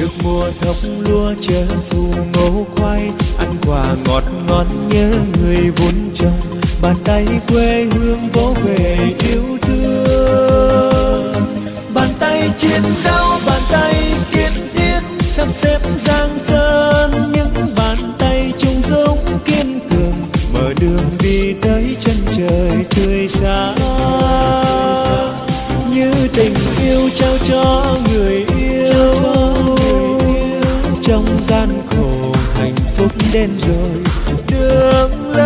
được mùa thóc lúa chờ thu ngô khoai, ăn quả ngọt ngọt nhớ người vun trồng, bàn tay quê hương vỗ về yêu thương. Bàn tay chiến đấu, bàn tay kiên thiết sắp xếp giang sơn, những bàn tay trung dũng kiên cường mở đường đi tới chân trời tươi sáng. Như tình yêu trao cho người yêu, trong gian khổ hạnh phúc đến rồi. Đường